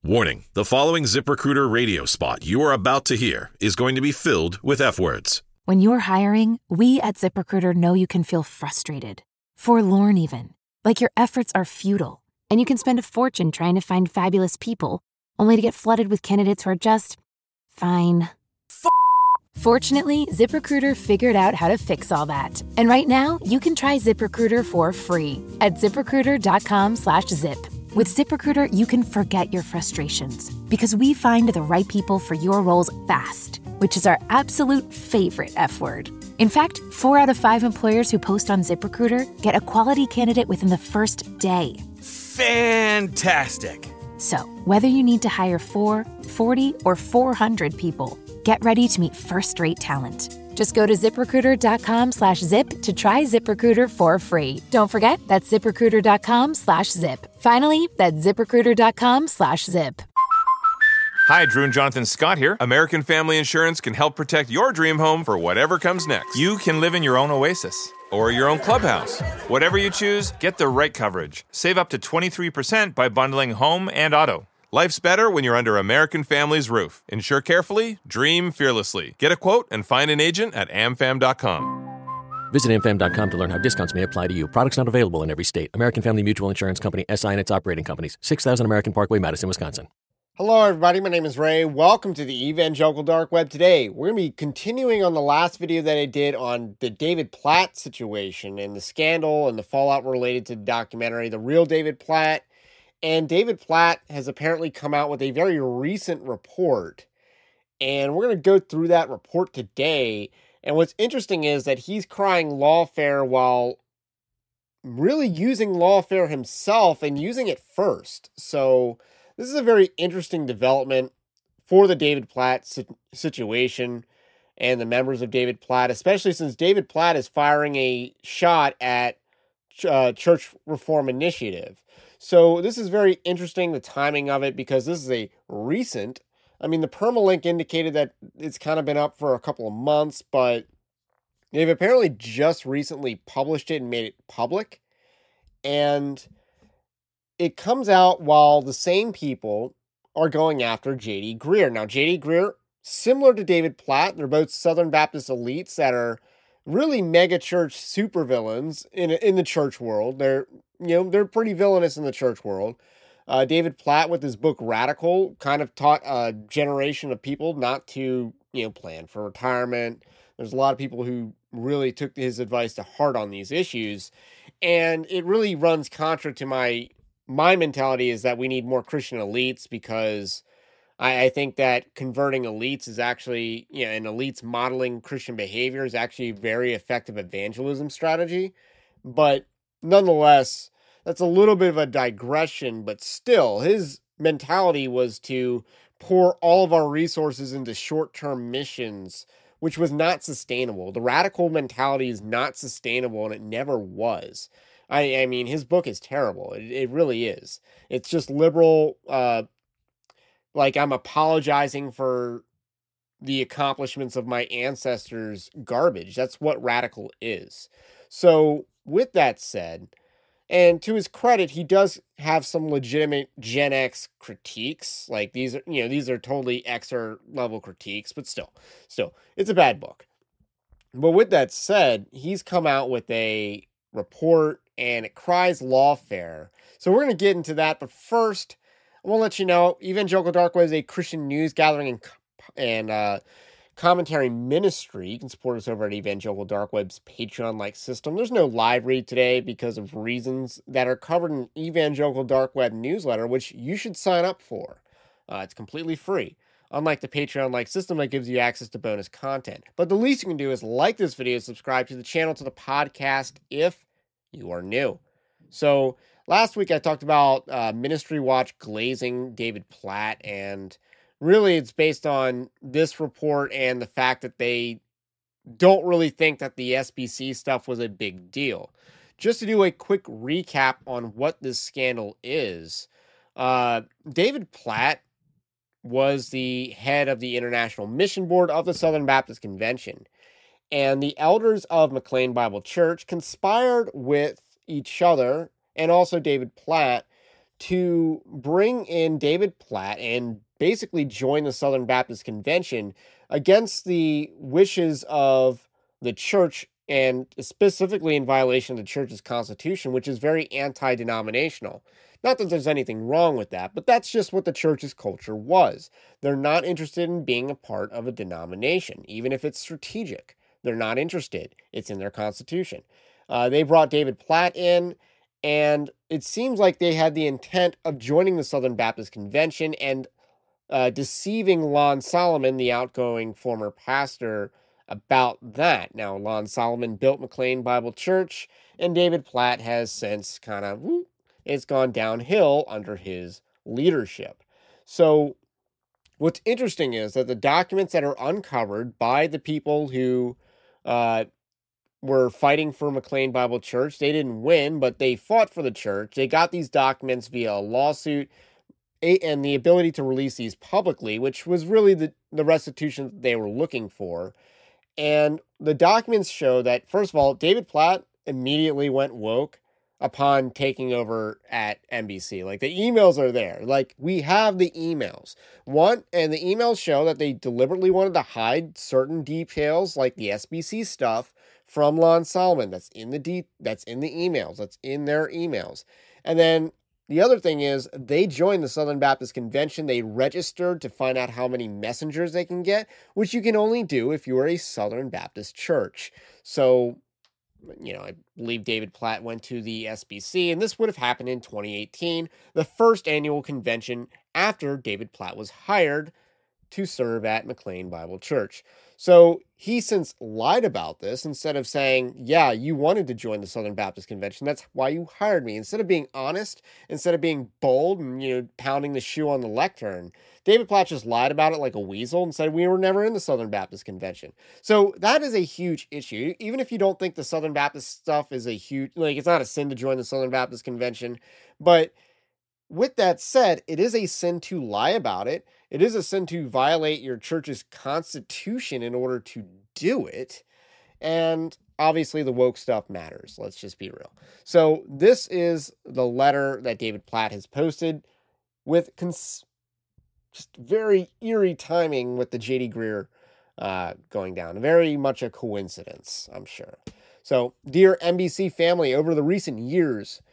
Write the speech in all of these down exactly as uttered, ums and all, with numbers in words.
Warning, the following ZipRecruiter radio spot you are about to hear is going to be filled with F-words. When you're hiring, we at ZipRecruiter know you can feel frustrated, forlorn even, like your efforts are futile, and you can spend a fortune trying to find fabulous people, only to get flooded with candidates who are just fine. F- Fortunately, ZipRecruiter figured out how to fix all that. And right now, you can try ZipRecruiter for free at ZipRecruiter.com slash zip. With ZipRecruiter, you can forget your frustrations because we find the right people for your roles fast, which is our absolute favorite F word. In fact, four out of five employers who post on ZipRecruiter get a quality candidate within the first day. Fantastic. So, whether you need to hire four, forty, or four hundred people, get ready to meet first-rate talent. Just go to ZipRecruiter.com slash zip to try ZipRecruiter for free. Don't forget, that's ZipRecruiter.com slash zip. Finally, that's ZipRecruiter.com slash zip. Hi, Drew and Jonathan Scott here. American Family Insurance can help protect your dream home for whatever comes next. You can live in your own oasis or your own clubhouse. Whatever you choose, get the right coverage. Save up to twenty-three percent by bundling home and auto. Life's better when you're under American Family's roof. Insure carefully, dream fearlessly. Get a quote and find an agent at A M F A M dot com. Visit A M F A M dot com to learn how discounts may apply to you. Products not available in every state. American Family Mutual Insurance Company, S I and its operating companies. six thousand American Parkway, Madison, Wisconsin. Hello, everybody. My name is Ray. Welcome to the Evangelical Dark Web. Today, we're going to be continuing on the last video that I did on the David Platt situation and the scandal and the fallout related to the documentary, The Real David Platt. And David Platt has apparently come out with a very recent report. And we're going to go through that report today. And what's interesting is that he's crying lawfare while really using lawfare himself and using it first. So this is a very interesting development for the David Platt situation and the members of David Platt, especially since David Platt is firing a shot at uh, Church Reform Initiative. So this is very interesting, the timing of it, because this is a recent, I mean, the permalink indicated that it's kind of been up for a couple of months, but they've apparently just recently published it and made it public. And it comes out while the same people are going after J D Greear. Now, J D Greear, similar to David Platt, they're both Southern Baptist elites that are really mega church supervillains in in the church world. They're you know they're pretty villainous in the church world. Uh, David Platt, with his book Radical, kind of taught a generation of people not to you know plan for retirement. There's a lot of people who really took his advice to heart on these issues, and it really runs contra to my my mentality is that we need more Christian elites, because I, I think that converting elites is actually, you know, and elites modeling Christian behavior is actually a very effective evangelism strategy. But nonetheless, that's a little bit of a digression, but still, his mentality was to pour all of our resources into short-term missions, which was not sustainable. The radical mentality is not sustainable, and it never was. I, I mean, his book is terrible. It, it really is. It's just liberal, uh, like I'm apologizing for the accomplishments of my ancestors garbage. That's what radical is. So with that said, and to his credit, he does have some legitimate Gen X critiques. Like these are, you know, these are totally Xer level critiques, but still, still, it's a bad book. But with that said, he's come out with a report and it cries lawfare. So we're going to get into that. But first, I want to let you know, Evangelical Dark Web is a Christian news gathering and, and uh, commentary ministry. You can support us over at Evangelical Dark Web's Patreon-like system. There's no live read today because of reasons that are covered in Evangelical Dark Web newsletter, which you should sign up for. Uh, it's completely free, unlike the Patreon-like system that gives you access to bonus content. But the least you can do is like this video, subscribe to the channel, to the podcast if you are new. So last week I talked about uh, Ministry Watch glazing David Platt, and really it's based on this report and the fact that they don't really think that the S B C stuff was a big deal. Just to do a quick recap on what this scandal is, uh, David Platt was the head of the International Mission Board of the Southern Baptist Convention. And the elders of McLean Bible Church conspired with each other, and also David Platt, to bring in David Platt and basically join the Southern Baptist Convention against the wishes of the church, and specifically in violation of the church's constitution, which is very anti-denominational. Not that there's anything wrong with that, but that's just what the church's culture was. They're not interested in being a part of a denomination, even if it's strategic. They're not interested. It's in their constitution. Uh, they brought David Platt in, and it seems like they had the intent of joining the Southern Baptist Convention and uh, deceiving Lon Solomon, the outgoing former pastor, about that. Now, Lon Solomon built McLean Bible Church, and David Platt has since kind of, whoop, it's gone downhill under his leadership. So what's interesting is that the documents that are uncovered by the people who uh, were fighting for McLean Bible Church, they didn't win, but they fought for the church. They got these documents via a lawsuit and the ability to release these publicly, which was really the, the restitution that they were looking for. And the documents show that, first of all, David Platt immediately went woke upon taking over at N B C. Like, the emails are there. Like, we have the emails. One, and the emails show that they deliberately wanted to hide certain details, like the S B C stuff, from Lon Solomon. That's in the de- that's in the emails. That's in their emails. And then the other thing is, they joined the Southern Baptist Convention. They registered to find out how many messengers they can get, which you can only do if you are a Southern Baptist church. So, you know, I believe David Platt went to the S B C, and this would have happened in twenty eighteen, the first annual convention after David Platt was hired to serve at McLean Bible Church. So he since lied about this. Instead of saying, yeah, you wanted to join the Southern Baptist Convention, that's why you hired me. Instead of being honest, instead of being bold and, you know, pounding the shoe on the lectern, David Platt just lied about it like a weasel and said we were never in the Southern Baptist Convention. So that is a huge issue. Even if you don't think the Southern Baptist stuff is a huge, like, it's not a sin to join the Southern Baptist Convention, but with that said, it is a sin to lie about it. It is a sin to violate your church's constitution in order to do it. And obviously the woke stuff matters. Let's just be real. So this is the letter that David Platt has posted with cons- just very eerie timing with the J D Greear uh, going down. Very much a coincidence, I'm sure. So, dear N B C family, over the recent years,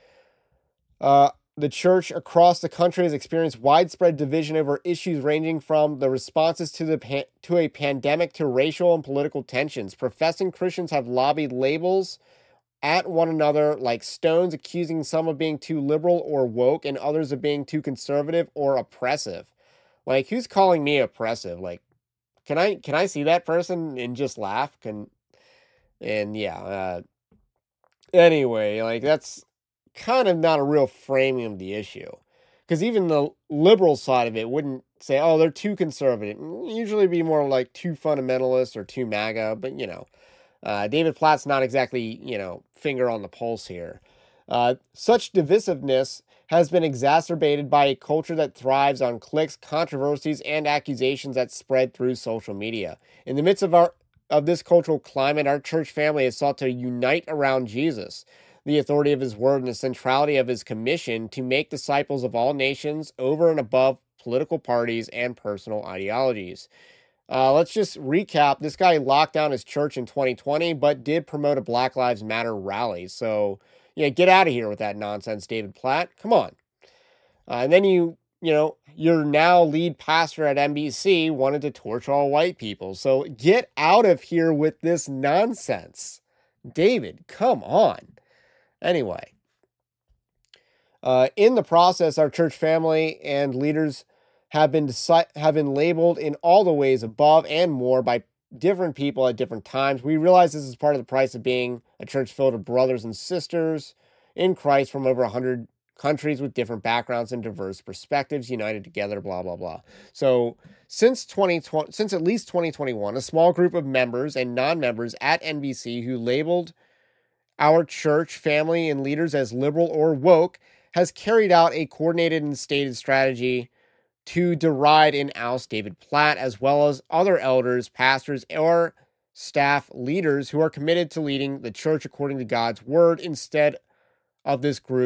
uh, the church across the country has experienced widespread division over issues ranging from the responses to the pan- to a pandemic to racial and political tensions. Professing Christians have lobbied labels at one another like stones, accusing some of being too liberal or woke and others of being too conservative or oppressive. Like, who's calling me oppressive? Like, can I can I see that person and just laugh? Can and yeah. Uh, anyway, like, that's kind of not a real framing of the issue, because even the liberal side of it wouldn't say, oh, they're too conservative. Usually be more like too fundamentalist or too MAGA, but you know, uh, David Platt's not exactly, you know, finger on the pulse here. Uh, such divisiveness has been exacerbated by a culture that thrives on clicks, controversies, and accusations that spread through social media. In the midst of our of this cultural climate, our church family has sought to unite around Jesus, the authority of his word, and the centrality of his commission to make disciples of all nations over and above political parties and personal ideologies. Uh, let's just recap. This guy locked down his church in twenty twenty, but did promote a Black Lives Matter rally. So, yeah, get out of here with that nonsense, David Platt. Come on. Uh, and then you, you know, your now lead pastor at N B C wanted to torch all white people. So get out of here with this nonsense. David, come on. Anyway, uh, in the process, our church family and leaders have been deci- have been labeled in all the ways above and more by different people at different times. We realize this is part of the price of being a church filled with brothers and sisters in Christ from over one hundred countries with different backgrounds and diverse perspectives, united together, blah, blah, blah. So since twenty twenty, since at least twenty twenty-one, a small group of members and non-members at N B C who labeled our church family and leaders as liberal or woke has carried out a coordinated and stated strategy to deride and oust David Platt, as well as other elders, pastors, or staff leaders who are committed to leading the church according to God's word instead of this group's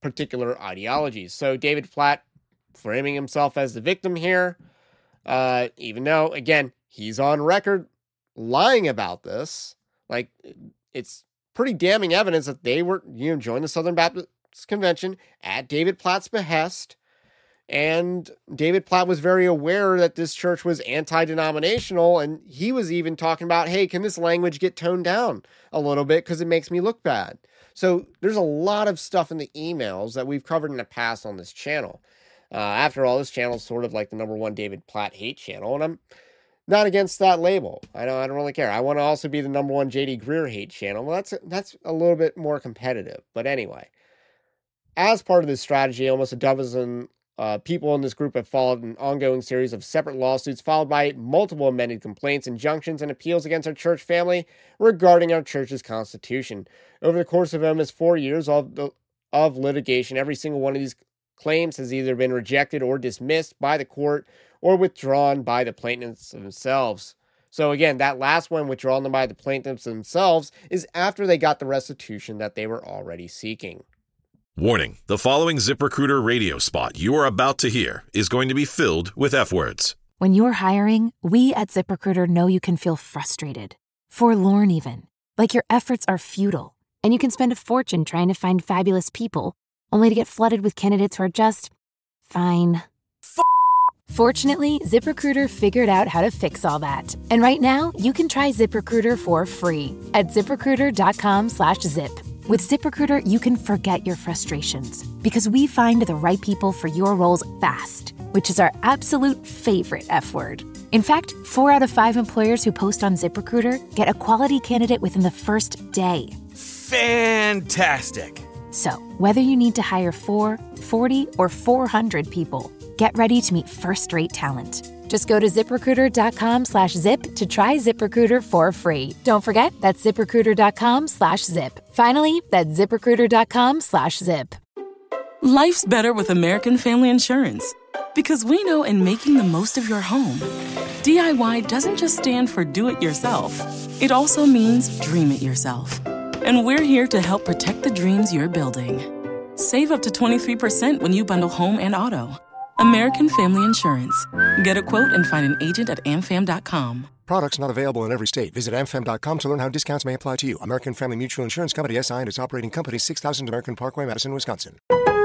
particular ideologies. So David Platt framing himself as the victim here, uh, even though, again, he's on record lying about this. Like, it's pretty damning evidence that they were, you know, joined the Southern Baptist Convention at David Platt's behest. And David Platt was very aware that this church was anti-denominational, and he was even talking about, hey, can this language get toned down a little bit because it makes me look bad? So there's a lot of stuff in the emails that we've covered in the past on this channel. Uh, after all, this channel is sort of like the number one David Platt hate channel, and I'm not against that label. I don't, I don't really care. I want to also be the number one J D Greear hate channel. Well, that's, that's a little bit more competitive. But anyway, as part of this strategy, almost a dozen Uh, people in this group have followed an ongoing series of separate lawsuits followed by multiple amended complaints, injunctions, and appeals against our church family regarding our church's constitution. Over the course of almost four years of, the, of litigation, every single one of these claims has either been rejected or dismissed by the court or withdrawn by the plaintiffs themselves. So again, that last one, withdrawn by the plaintiffs themselves, is after they got the restitution that they were already seeking. Warning, the following ZipRecruiter radio spot you are about to hear is going to be filled with F-words. When you're hiring, we at ZipRecruiter know you can feel frustrated, forlorn even, like your efforts are futile, and you can spend a fortune trying to find fabulous people, only to get flooded with candidates who are just fine. F- Fortunately, ZipRecruiter figured out how to fix all that. And right now, you can try ZipRecruiter for free at ZipRecruiter.com slash zip. With ZipRecruiter, you can forget your frustrations because we find the right people for your roles fast, which is our absolute favorite F word. In fact, four out of five employers who post on ZipRecruiter get a quality candidate within the first day. Fantastic. So, whether you need to hire four, forty, or four hundred people, get ready to meet first-rate talent. Just go to ZipRecruiter.com slash zip to try ZipRecruiter for free. Don't forget, that's ZipRecruiter.com slash zip. Finally, that's ZipRecruiter.com slash zip. Life's better with American Family Insurance because we know in making the most of your home, D I Y doesn't just stand for do it yourself. It also means dream it yourself. And we're here to help protect the dreams you're building. Save up to twenty-three percent when you bundle home and auto. American Family Insurance. Get a quote and find an agent at am fam dot com. Products not available in every state. Visit am fam dot com to learn how discounts may apply to you. American Family Mutual Insurance Company, S I and its operating company, six thousand American Parkway, Madison, Wisconsin.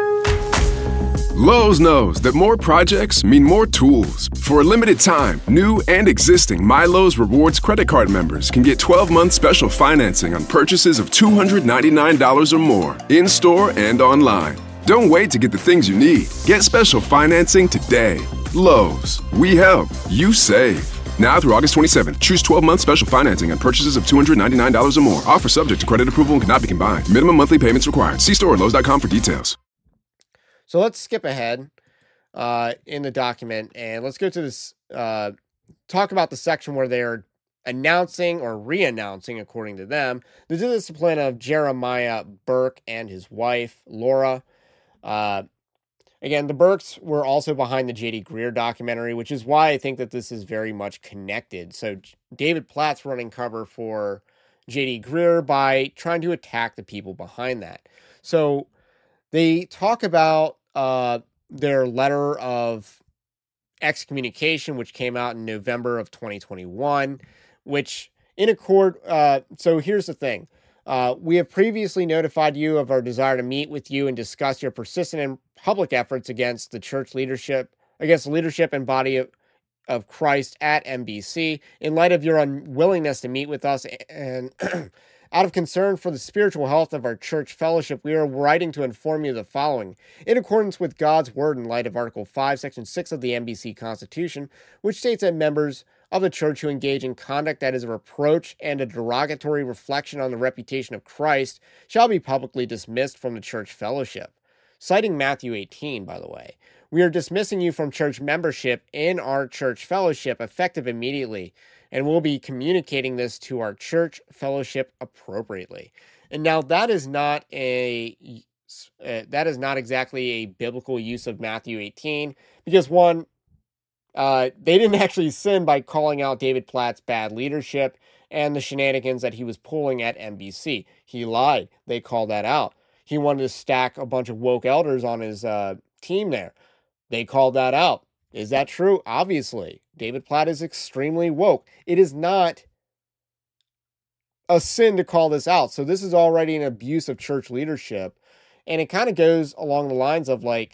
Lowe's knows that more projects mean more tools. For a limited time, new and existing MyLowe's Rewards credit card members can get twelve-month special financing on purchases of two hundred ninety-nine dollars or more, in-store and online. Don't wait to get the things you need. Get special financing today. Lowe's. We help. You save. Now through August twenty-seventh, choose twelve-month special financing on purchases of two hundred ninety-nine dollars or more. Offer subject to credit approval and cannot be combined. Minimum monthly payments required. See store at Lowe's dot com for details. So let's skip ahead uh, in the document and let's go to this, uh, talk about the section where they're announcing or re-announcing, according to them, the discipline of Jeremiah Burke and his wife, Laura. Uh, again, the Burkes were also behind the J D Greear documentary, which is why I think that this is very much connected. So David Platt's running cover for J D Greear by trying to attack the people behind that. So they talk about uh, their letter of excommunication, which came out in November of twenty twenty-one, which in accord, uh, so here's the thing. Uh, we have previously notified you of our desire to meet with you and discuss your persistent and public efforts against the church leadership, against the leadership and body of, of Christ at M B C. In light of your unwillingness to meet with us and out of concern for the spiritual health of our church fellowship, we are writing to inform you of the following. In accordance with God's word in light of Article five, Section six of the M B C Constitution, which states that members of the church who engage in conduct that is a reproach and a derogatory reflection on the reputation of Christ shall be publicly dismissed from the church fellowship. Citing Matthew eighteen, by the way, we are dismissing you from church membership in our church fellowship effective immediately, and we'll be communicating this to our church fellowship appropriately. And now that is not a uh, that is not exactly a biblical use of Matthew eighteen, because one, Uh, they didn't actually sin by calling out David Platt's bad leadership and the shenanigans that he was pulling at M B C. He lied. They called that out. he wanted to stack a bunch of woke elders on his uh, team there. They called that out. Is that true? Obviously. David Platt is extremely woke. It is not a sin to call this out. So this is already an abuse of church leadership. And it kind of goes along the lines of like,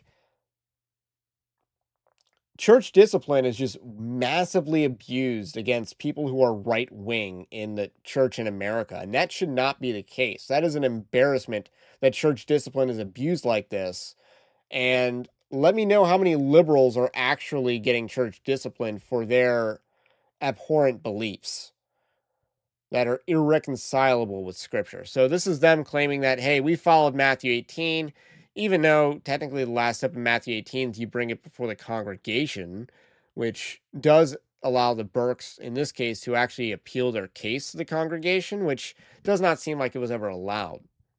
church discipline is just massively abused against people who are right-wing in the church in America. And that should not be the case. That is an embarrassment that church discipline is abused like this. And let me know how many liberals are actually getting church discipline for their abhorrent beliefs that are irreconcilable with Scripture. So this is them claiming that, hey, we followed Matthew eighteen, even though technically the last step in Matthew eighteen is you bring it before the congregation, which does allow the Burks, in this case, to actually appeal their case to the congregation, which does not seem like it was ever allowed.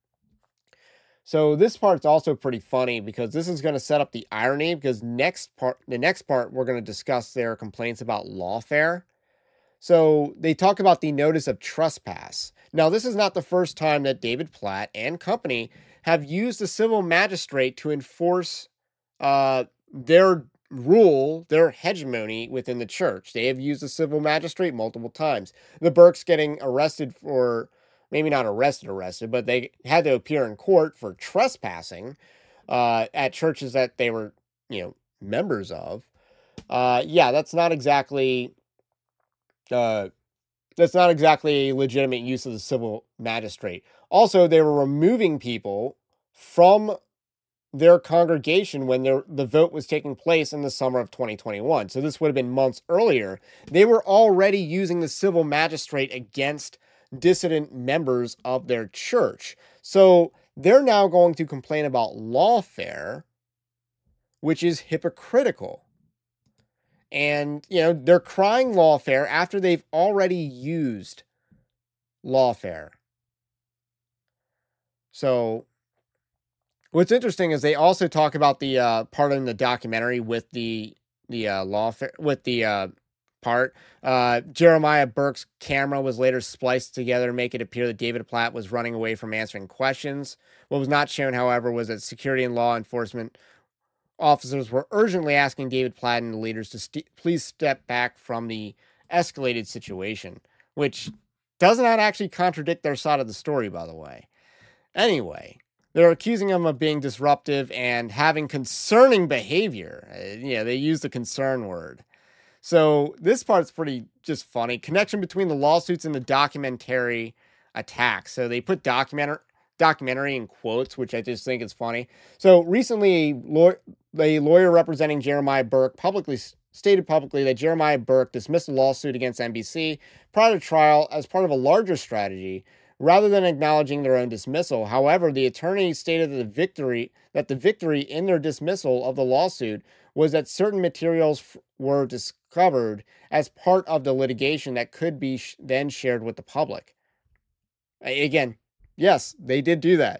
So this part's also pretty funny because this is going to set up the irony, because next part, the next part, we're going to discuss their complaints about lawfare. So they talk about the notice of trespass. Now, this is not the first time that David Platt and company have used a civil magistrate to enforce uh, their rule, their hegemony within the church. They have used a civil magistrate multiple times. The Burks getting arrested for, maybe not arrested, arrested, but they had to appear in court for trespassing uh, at churches that they were, you know, members of. Uh, yeah, that's not exactly... Uh, that's not exactly a legitimate use of the civil magistrate. Also, they were removing people from their congregation when their, the vote was taking place in the summer of twenty twenty-one. So this would have been months earlier. They were already using the civil magistrate against dissident members of their church. So they're now going to complain about lawfare, which is hypocritical. And, you know, they're crying lawfare after they've already used lawfare. So what's interesting is they also talk about the uh, part in the documentary with the the uh, lawfare, with the uh, part. Uh, Jeremiah Burke's camera was later spliced together to make it appear that David Platt was running away from answering questions. What was not shown, however, was that security and law enforcement officers were urgently asking David Platt and the leaders to st- please step back from the escalated situation, which does not actually contradict their side of the story, by the way. Anyway, they're accusing him of being disruptive and having concerning behavior. Uh, yeah, they use the concern word. So this part's pretty just funny. Connection between the lawsuits and the documentary attack. So they put documentary documentary in quotes, which I just think is funny. So recently, a lawyer, a lawyer representing Jeremiah Burke publicly stated publicly that Jeremiah Burke dismissed a lawsuit against N B C prior to trial as part of a larger strategy, rather than acknowledging their own dismissal. However, the attorney stated that the victory that the victory in their dismissal of the lawsuit was that certain materials f- were discovered as part of the litigation that could be sh- then shared with the public. Again, yes, they did do that.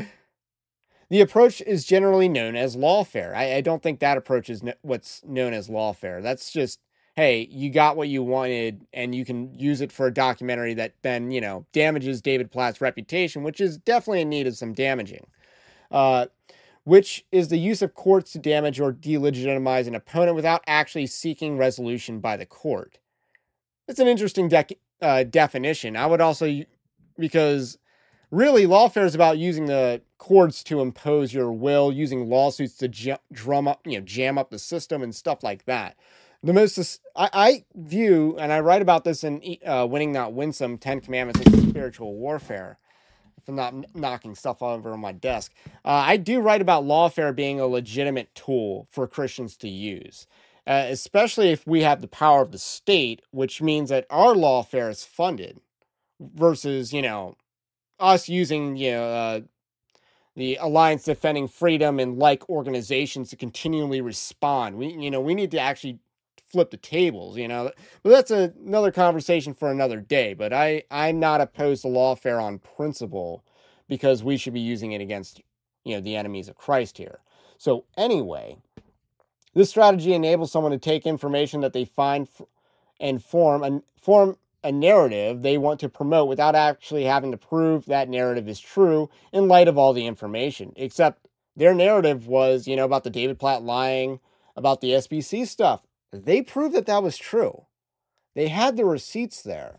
The approach is generally known as lawfare. I, I don't think that approach is no, what's known as lawfare. That's just, hey, you got what you wanted and you can use it for a documentary that then, you know, damages David Platt's reputation, which is definitely in need of some damaging. Uh, which is the use of courts to damage or delegitimize an opponent without actually seeking resolution by the court. It's an interesting de- uh, definition. I would also, because really lawfare is about using the courts to impose your will, using lawsuits to j- drum up, you know, jam up the system and stuff like that. The most, I, I view, and I write about this in uh, Winning Not Winsome, Ten Commandments of Spiritual Warfare, if I'm not knocking stuff over on my desk. Uh, I do write about lawfare being a legitimate tool for Christians to use, uh, especially if we have the power of the state, which means that our lawfare is funded versus, you know, us using, you know, uh, the Alliance Defending Freedom and like organizations to continually respond. We, you know, we need to actually flip the tables, you know, but that's a, another conversation for another day. But I, I'm not opposed to lawfare on principle because we should be using it against, you know, the enemies of Christ here. So anyway, this strategy enables someone to take information that they find f- and form and form a narrative they want to promote without actually having to prove that narrative is true in light of all the information. Except their narrative was, you know, about the David Platt lying about the S B C stuff. They proved that that was true. They had the receipts there.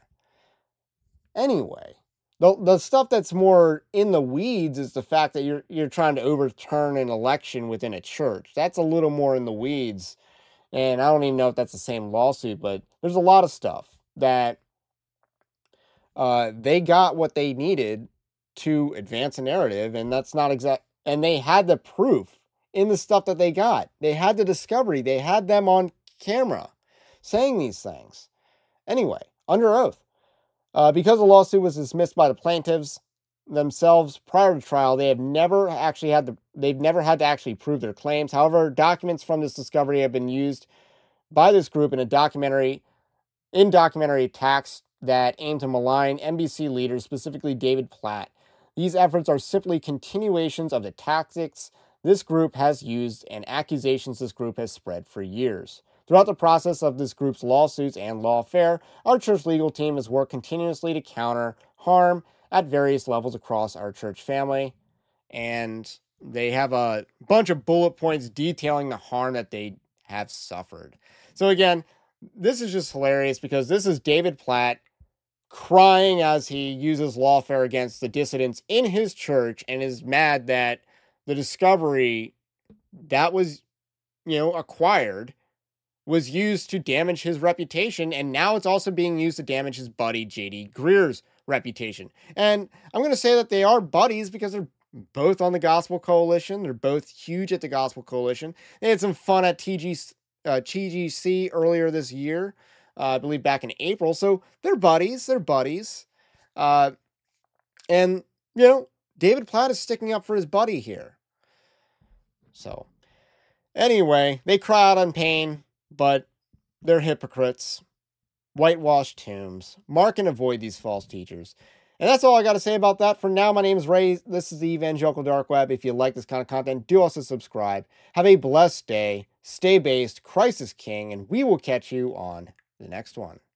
Anyway, the the stuff that's more in the weeds is the fact that you're you're trying to overturn an election within a church. That's a little more in the weeds. And I don't even know if that's the same lawsuit, but there's a lot of stuff that uh, they got what they needed to advance a narrative, and that's not exact. And they had the proof in the stuff that they got. They had the discovery. They had them on camera saying these things. Anyway, under oath. Uh, because the lawsuit was dismissed by the plaintiffs themselves prior to trial, they have never actually had the they've never had to actually prove their claims. However, documents from this discovery have been used by this group in a documentary in documentary attacks that aim to malign N B C leaders, specifically David Platt. These efforts are simply continuations of the tactics this group has used and accusations this group has spread for years. Throughout the process of this group's lawsuits and lawfare, our church legal team has worked continuously to counter harm at various levels across our church family. And they have a bunch of bullet points detailing the harm that they have suffered. So again, this is just hilarious because this is David Platt crying as he uses lawfare against the dissidents in his church and is mad that the discovery that was, you know, acquired was used to damage his reputation, and now it's also being used to damage his buddy J D Greer's reputation. And I'm going to say that they are buddies because they're both on the Gospel Coalition. They're both huge at the Gospel Coalition. They had some fun at T G, uh, T G C earlier this year, uh, I believe back in April. So they're buddies. They're buddies. Uh, and, you know, David Platt is sticking up for his buddy here. So, anyway, they cry out on pain, but they're hypocrites, whitewashed tombs. Mark and avoid these false teachers. And that's all I got to say about that. For now, my name is Ray. This is the Evangelical Dark Web. If you like this kind of content, do also subscribe. Have a blessed day. Stay based. Christ is King. And we will catch you on the next one.